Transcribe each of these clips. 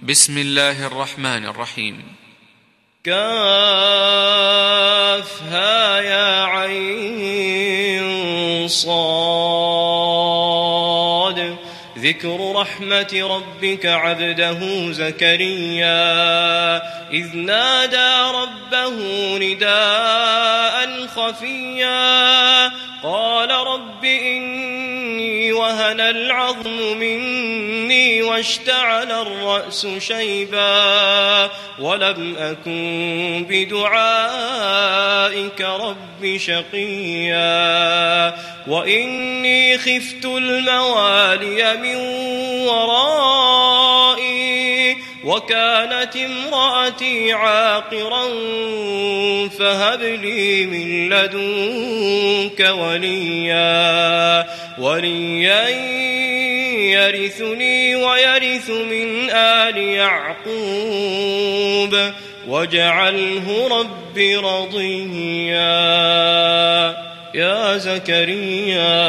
بسم الله الرحمن الرحيم. كافها يا عين صاد. ذكر رحمة ربك عبده زكريا إذ نادى ربه نداء خفيا قال رب إني وهن العظم مني واشتعل الرأس شيبا ولم أكن بدعائك رب شقيا وإني خفت الموالي من ورائي وكانت امرأتي عاقرا فهب لي من لدنك وليا يرثني ويرث من آل يعقوب واجعله رب رضيا. يا زكريا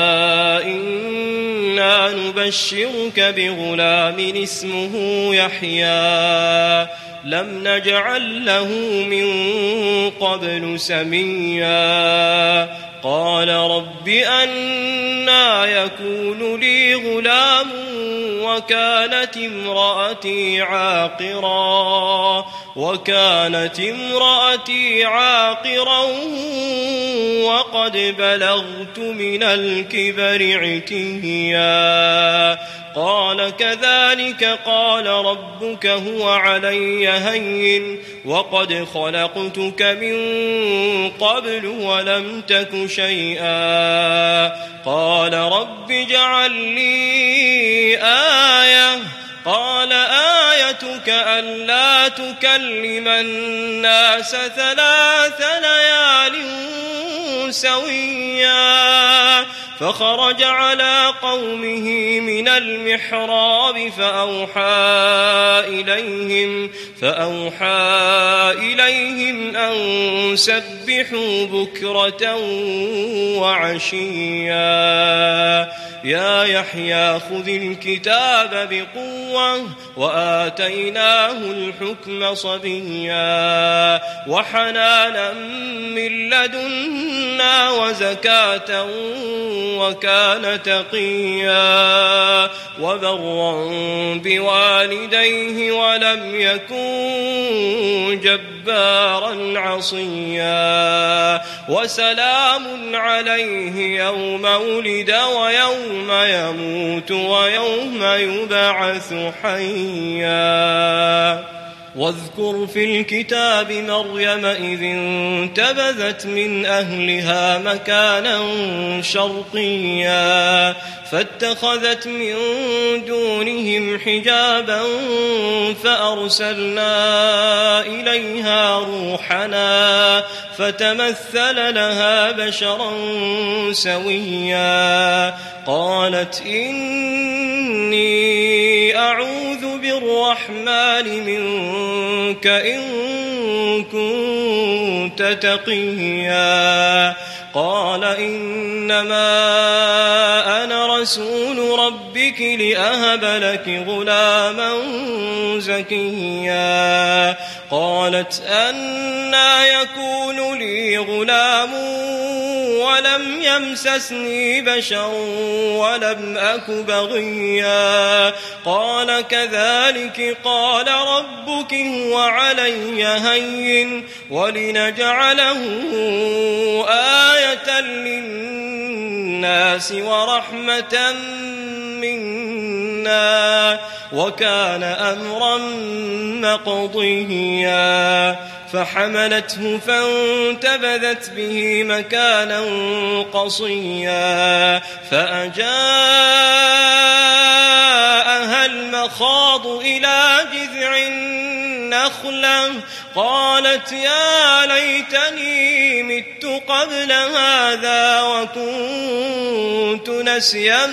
إنا نبشرك بغلام اسمه يحيى لم نجعل له من قبل سميا قال رب أنى يكون لي غلام وكانت امرأتي عاقرا وقد بلغت من الكبر عتيا قال كذلك قال ربك هو علي هين وقد خلقتك من قبل ولم تك شيئا قال رب اجعل لي آية قال آيتك ألا تكلم الناس 3 ليال سويا فخرج على قومه من المحراب فأوحى إليهم أن سبحوا بكرة وعشيا يا يحيى خذ الكتاب بقوة وآتيناه الحكم صبيا وحنانا من لدنا وزكاة وكان تقيا وبرا بوالديه ولم يكن جبارا عصيا وسلام عليه يوم ولد ويوم يموت ويوم يبعث حيا. واذكر في الكتاب مريم إذ انتبذت من أهلها مكانا شرقيا فاتخذت من دونهم حجابا فأرسلنا إليها روحنا فتمثل لها بشرا سويا قالت إني أعوذ بالرحمن منك إن كنت تقيا قال إنما أنا رسول ربك لأهب لك غلاما زكيا قالت أنى يكون لي غلام ولم يمسسني بشر ولم أك بغيا قال كذلك قال ربك هو علي هين ولنجعله آية للناس ورحمة منا وكان أمرا مقضيا فحملته فانتبذت به مكانا قصيا فأجاءها المخاض إلى جذع النخلة قالت يا ليتني مت قبل هذا وكنت نسيا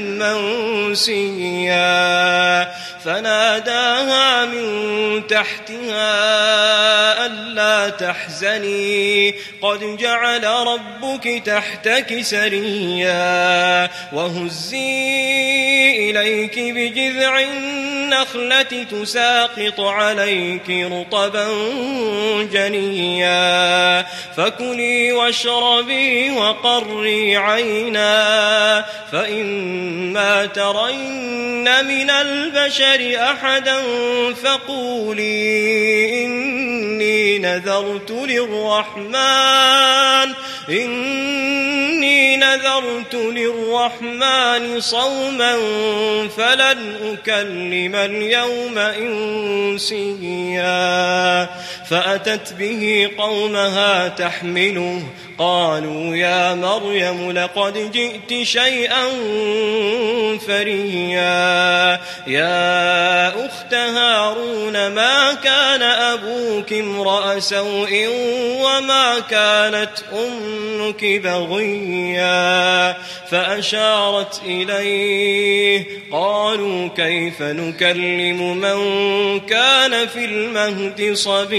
منسيا فناداها من تحتها ألا تحزني قد جعل ربك تحتك سريا وهزي إليك بجذع النخلة النخلة تساقط عليك رطبا جنيا فكلي واشربي وقري عينا فإما ترين من البشر أحدا فقولي إني نذرت للرحمن صوما فلن أكلم اليوم إنسيا فأتت به قومها تحمله قالوا يا مريم لقد جئت شيئا فريا يا أخت هارون ما كان أبوك امرأ سوء وما كانت أمك بغيا فأشارت إليه قالوا كيف نكلم من كان في المهد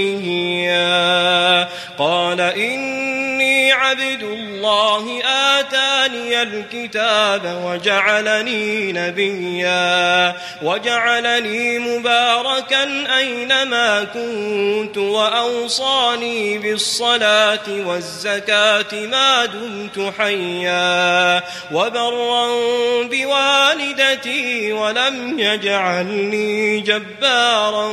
صبيا قال إني عبد الله آتاني الكتاب وجعلني نبيا وجعلني مباركا أينما كنت وأوصاني بالصلاة والزكاة ما دمت حيا وبرا بوالدتي ولم يجعلني جبارا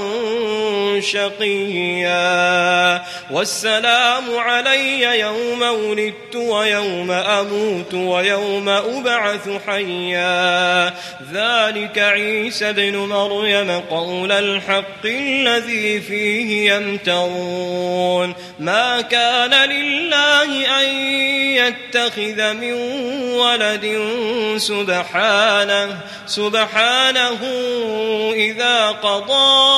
شقيا والسلام علي يوم ولدت ويوم أموت ويوم أبعث حيا ذلك عيسى بن مريم قول الحق الذي فيه يمترون ما كان لله أن يتخذ من ولد سبحانه إذا قضى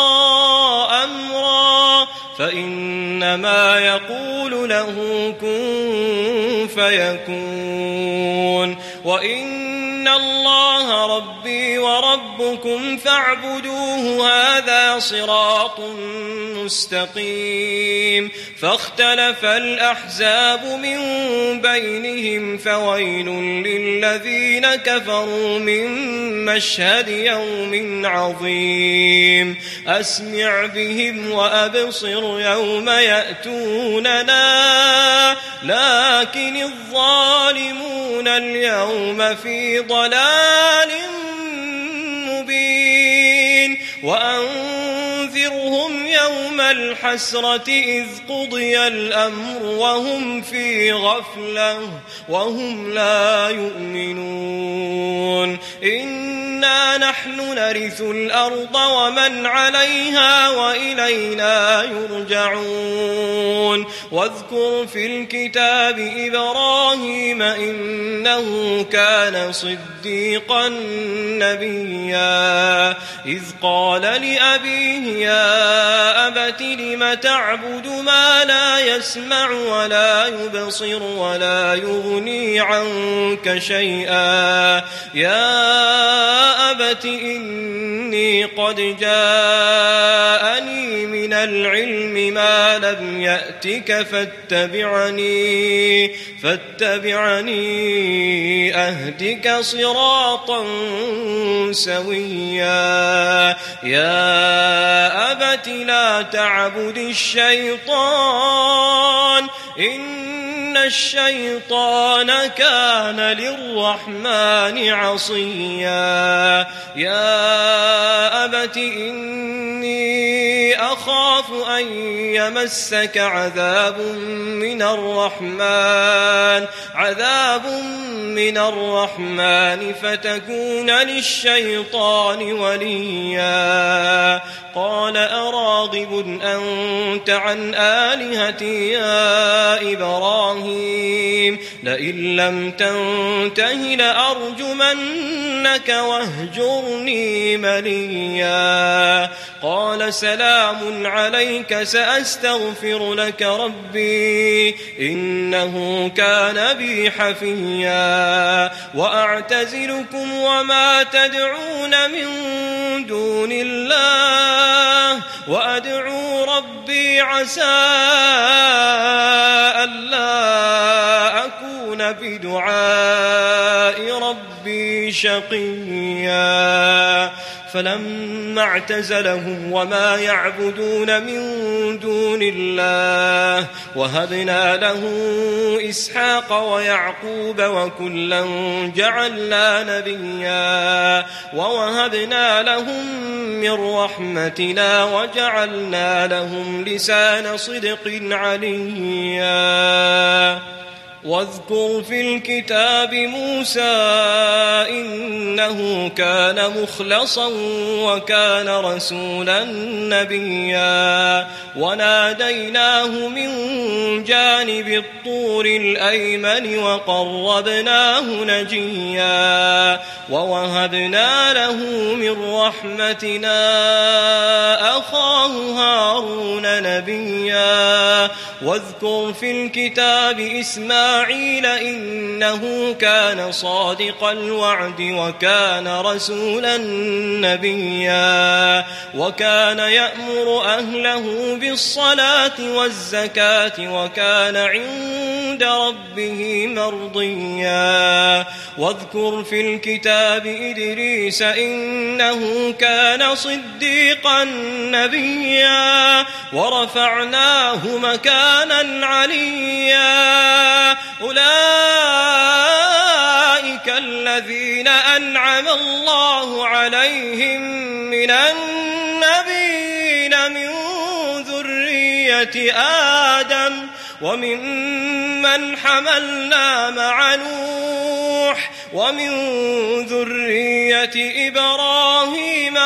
أمرا فإنما يقول له كن فيكون وإن الله ربي وربكم فاعبدوه هذا صراط مستقيم فاختلف الأحزاب من بينهم فويل للذين كفروا من مشهد يوم عظيم أسمع بهم وأبصر يوم يأتوننا لكن الظالمون اليوم في ضلال مبين وأنذرهم يوم الحسرة إذ قضي الأمر وهم في غفلة وهم لا يؤمنون إنا نحن نرث الأرض ومن عليها وإلينا يرجعون واذكر في الكتاب إبراهيم إنه كان صديقا نبيا إذ قال لأبيه يا أبت لم تعبد ما لا يسمع ولا يبصر ولا يغني عنك شيئا يا أبت إني قد جاءني من العلم ما لم يأتك فاتبعني أهدك صراطا سويا يا أبت لا تعبد الشيطان إن الشيطان كان للرحمن عصيا يا أبت إني أخاف أن يمسك عذاب من الرحمن فتكون للشيطان وليا قال أراغب أنت عن آلهتي يا إبراهيم لئن لم تنته لأرجمنك واهجرني مليا قال سلام عليك سأستغفر لك ربي إنه كان بي حفيا وأعتزلكم وما تدعون من دون الله وأدعو ربي عسى ألا أكون بدعاء ربي شقيا فلما اعتزلهم وما يعبدون من دون الله وهبنا له إسحاق ويعقوب وكلا جعلنا نبيا ووهبنا لهم من رحمتنا وجعلنا لهم لسان صدق عليا واذكر في الكتاب موسى إنه كان مخلصا وكان رسولا نبيا وناديناه من جانب الطور الأيمن وقربناه نجيا ووهبنا له من رحمتنا أخاه هارون نبيا واذكر في الكتاب إسماعيل إنه كان صادق الوعد وكان رسولا نبيا وكان يأمر أهله بالصلاة والزكاة وكان عند ربه مرضيا واذكر في الكتاب إدريس إنه كان صديقا نبيا ورفعناه مكانا عليا أولئك الذين أنعم الله عليهم من النبيين من ذرية آدم وممن حملنا مع نوح ومن ذرية إبراهيم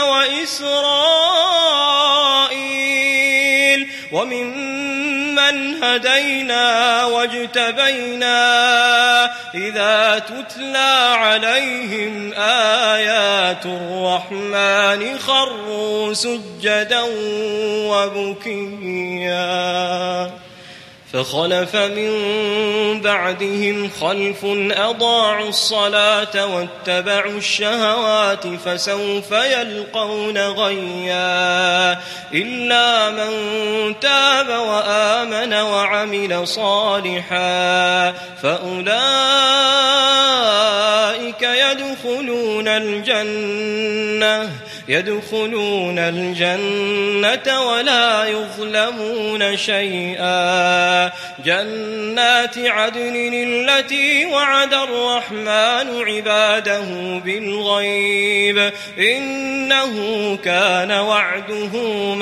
وإسرائيل وممن هدينا واجتبينا إذا تتلى عليهم آيات الرحمن خروا سجدا وبكيا فخلف من بعدهم خلف أضاعوا الصلاة واتبعوا الشهوات فسوف يلقون غيا إلا من تاب وآمن وعمل صالحا فأولئك يدخلون الجنة ولا يظلمون شيئا جنات عدن التي وعد الرحمن عباده بالغيب إنه كان وعده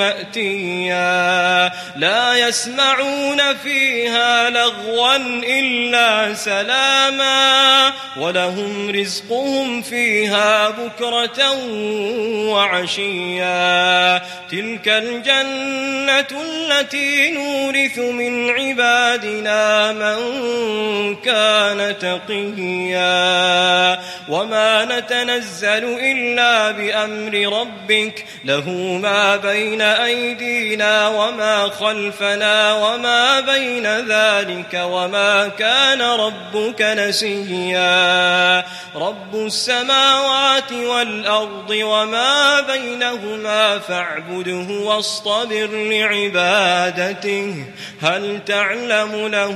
مأتيا لا يسمعون فيها لغوا إلا سلاما ولهم رزقهم فيها بكرة وعشيا تلك الجنة التي نورث من عبادنا من كان تقيا وما نتنزل إلا بأمر ربك له ما بين أيدينا وما خلفنا وما بين ذلك وما كان ربك نسيا رب السماوات والأرض وما بينهما فاعبده واصطبر لعبادته هل تعلم له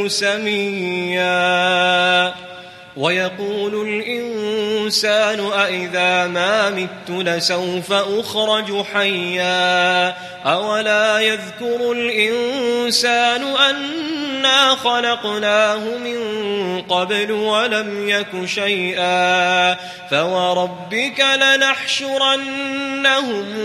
سميا ويقول الإنسان أإذا ما مت لسوف أخرج حيا أولا يذكر الإنسان أنا خلقناه من قبل ولم يك شيئا فوربك لنحشرنهم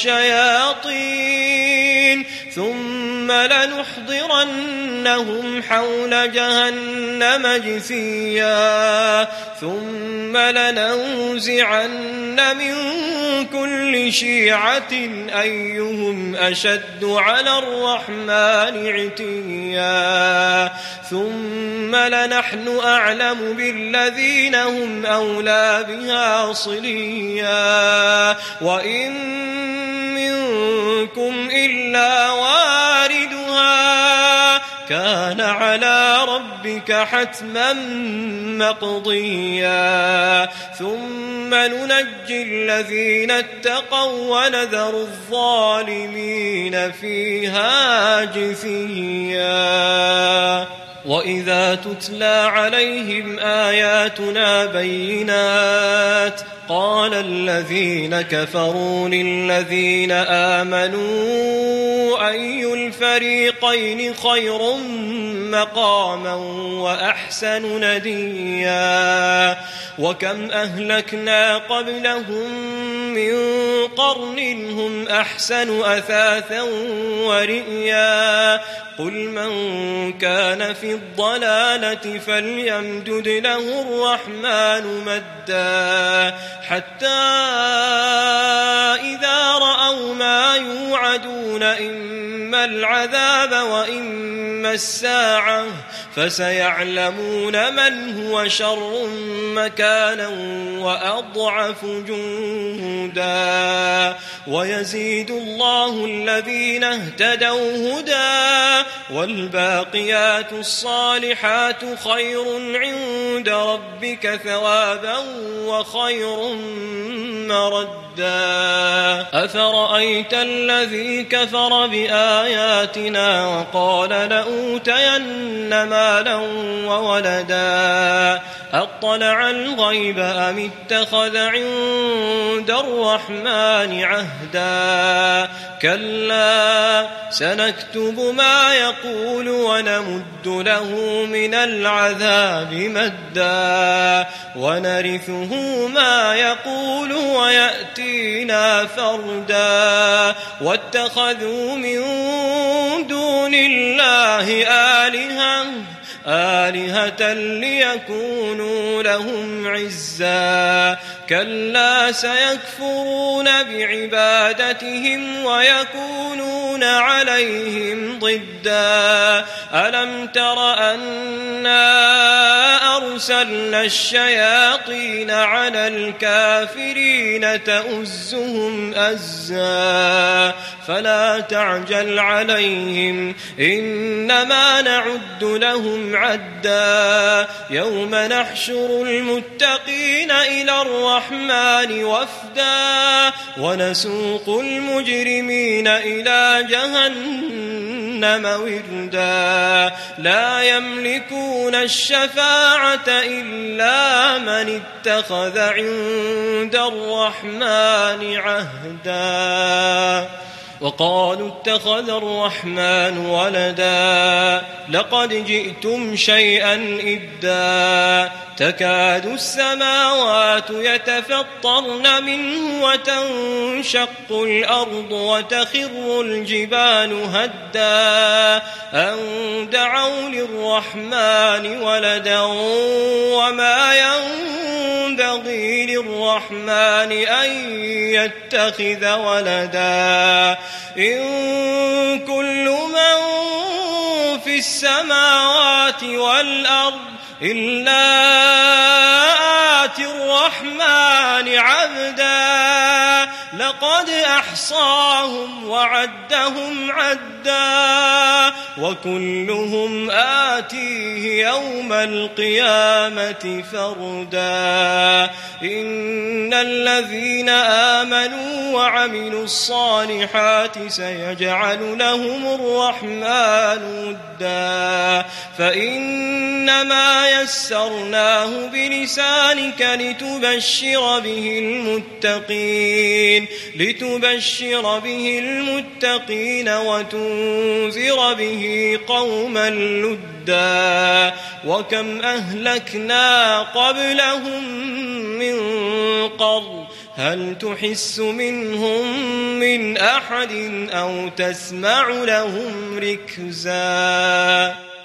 والشياطين ثم لنحضرنهم حول جهنم جثيا ثم لننزعن من كل شيعة أيهم أشد على الرحمن عتيا ثم لنحن أعلم بالذين هم أولى بها صليا وإن منكم إلا واردها كان على ربك حتما مقضيا ثم ننجي الذين اتقوا ونذر الظالمين فيها جثيا وإذا تتلى عليهم آياتنا بينات قال الذين كفروا للذين آمنوا أي الفريقين خير مقاما وأحسن نديا وكم أهلكنا قبلهم من قرن هم أحسن أثاثا ورئيا قل من كان في الضلالة فليمدد له الرحمن مدا حتى إذا رأوا ما يوعدون إما العذاب وإما الساعة فسيعلمون من هو شر مكانا وأضعف جندا ويزيد الله الذين اهتدوا هدى والباقيات الصالحات خير عند ربك ثوابا وخير مردا أفرأيت الذي كفر بآياتنا وقال لأوتين مالا وولدا أطلع الغيب أم اتخذ عند الرحمن عهدا كلا سنكتب ما يقول ونمد له من العذاب مدا ونرثه ما يقول ويأتينا فردا واتخذوا من دون الله آلهة ليكونوا لهم عزا كلا سيكفرون بعبادتهم ويكونون عليهم ضدا ألم تر أنا أرسلنا الشياطين على الكافرين تؤزهم أزا فلا تعجل عليهم إنما نعد لهم عدا يوم نحشر المتقين إلى الرحمن وفدا ونسوق المجرمين إلى جهنم وردا لا يملكون الشفاعة إلا من اتخذ عند الرحمن عهدا وقالوا اتخذ الرحمن ولدا لقد جئتم شيئا إدا تكاد السماوات يتفطرن منه وتنشق الأرض وتخر الجبال هدا أن دعوا للرحمن ولدا وما ينبغي للرحمن أن يتخذ ولدا إن كل من في السماوات والأرض إلا آتي الرحمن عبدا لقد أحصاهم وعدهم عدا وكلهم آتيه يوم القيامة فردا إن الذين آمنوا وعملوا الصالحات سيجعل لهم الرحمن ودا فإنما يسرناه بلسانك لتبشر به المتقين وتنذر به قوما لدا وكم أهلكنا قبلهم من قرن هل تحس منهم من أحد أو تسمع لهم ركزا